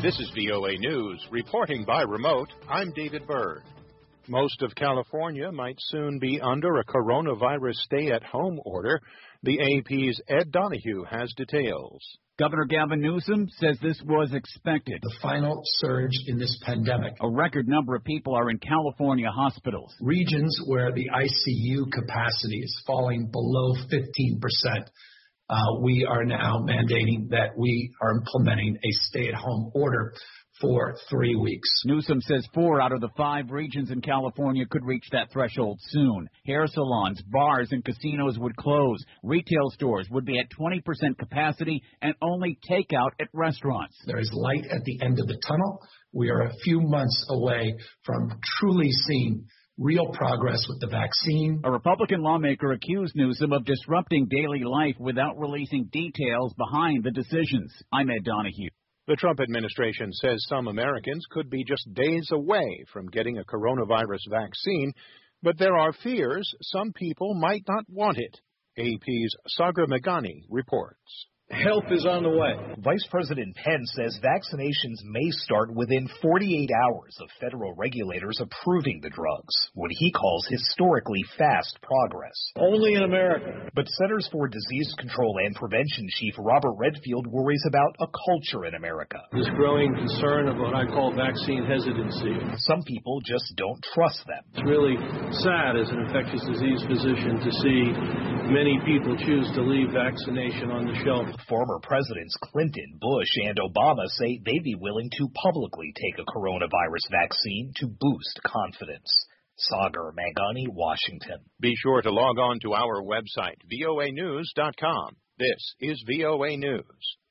This is VOA News. Reporting by remote, I'm David Byrd. Most of California might soon be under a coronavirus stay-at-home order. The AP's Ed Donahue has details. Governor Gavin Newsom says this was expected. The final surge in this pandemic. A record number of people are in California hospitals. Regions where the ICU capacity is falling below 15%. We are now mandating that we are implementing a stay-at-home order for 3 weeks. Newsom says 4 out of the 5 regions in California could reach that threshold soon. Hair salons, bars, and casinos would close. Retail stores would be at 20% capacity and only takeout at restaurants. There is light at the end of the tunnel. We are a few months away from truly seeing real progress with the vaccine. A Republican lawmaker accused Newsom of disrupting daily life without releasing details behind the decisions. I'm Ed Donahue. The Trump administration says some Americans could be just days away from getting a coronavirus vaccine, but there are fears some people might not want it. AP's Sagar Meghani reports. Help is on the way. Vice President Pence says vaccinations may start within 48 hours of federal regulators approving the drugs, what he calls historically fast progress. Only in America. But Centers for Disease Control and Prevention Chief Robert Redfield worries about a culture in America. There's growing concern of what I call vaccine hesitancy. Some people just don't trust them. It's really sad as an infectious disease physician to see many people choose to leave vaccination on the shelf. Former Presidents Clinton, Bush, and Obama say they'd be willing to publicly take a coronavirus vaccine to boost confidence. Sagar Meghani, Washington. Be sure to log on to our website, voanews.com. This is VOA News.